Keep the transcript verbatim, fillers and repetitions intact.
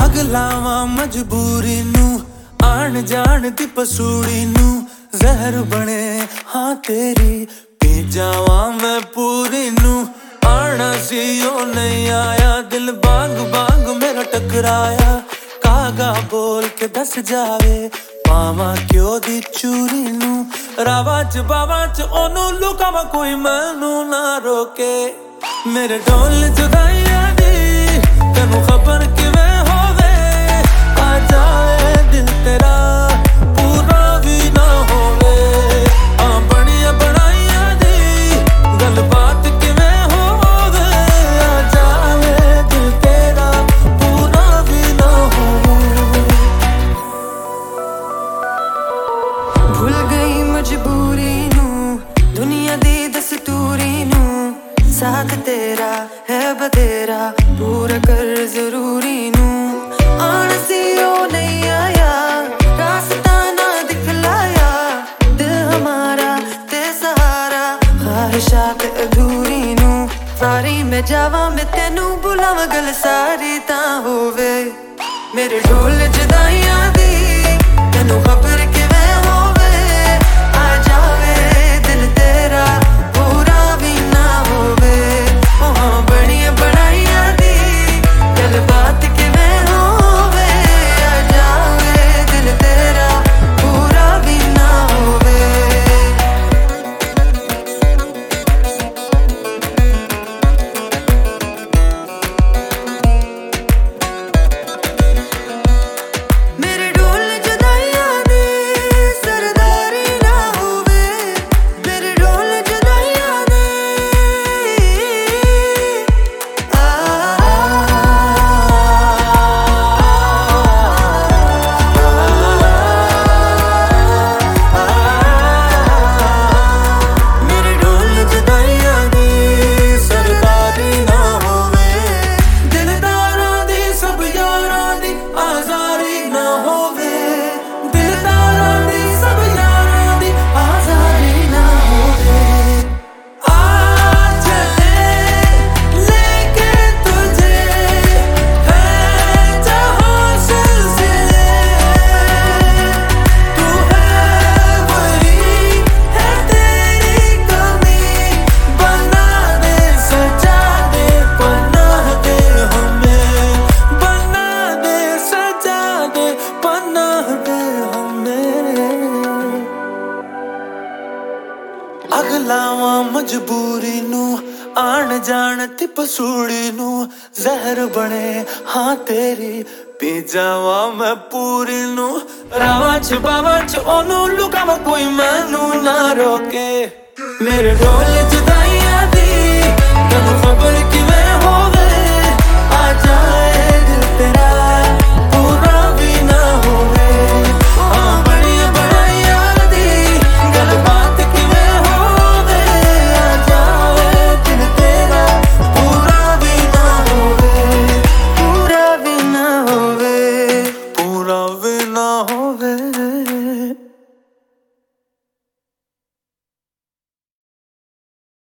अग लावां मजबूरी नू आण जान दी पसूड़ी नू जहर बने हाँ तेरी पी जावां मैं पूरी नू आना सी ओ नहीं आया दिल बांग बांग मेरा टकराया कागा बोल के दस जावे पावा क्यों दी चूरी नू रावा च बावा च ओनू लुकावा कोई मैनू ना रोके मेरे ढोल जुदाइयां दी तेनू खबर किवें होवे आ जाए दिल तेरा पूरा भी ना होवे आ बनिया बनाइयां दी गल बात किवें होवे आ जाए दिल तेरा पूरा भी ना होवे भूल गई मजबूरी नू दुनिया दी दस्तूरी नू साथ तेरा है बतेरा पूरा कर जरूरी नू आन सी ओ नहीं आया रास्ता ना दिखलाया दिल हमारा ते सहारा ख्वाहिशात अधूरी नू सारी मैं जावा मैं तेनू बुलावा गल सारी ता होवे मेरे ढोल जुदाइयां दी तेनू खबर किवें होवे आ जावे दिल तेरा पूरा भी ना होवे ओ हाँ बनिया बनाइयां दी गल बात किवें होवे आ जावे दिल तेरा पूरा भी ना होवे मेरे ढोल जुदाइयां दी सरदारी ना होवे मेरे ढोल जुदाइयां दी आ मेरे ढोल जुदाइयां दी सरदारी ना होवे दिलदारां दी सब यारां दी आज़ारी ना होवे दिलदारां दी सब यारां दी आज़ारी ना होवे आ चले लेके तुझे है जहां सिलसिले तू है वही है तेरी कमी बना दे सजा दे पनाह दे हमें बना दे सजा दे पनाह दे हमें अग लावां मजबूरी नू आण जान ती पसूड़ी नू जहर बने हाँ तेरी पी जावां मैं पूरी नू रावा च बावा च ओनू लुकावा कोई मैनू ना रोके मेरे ढोल जुदा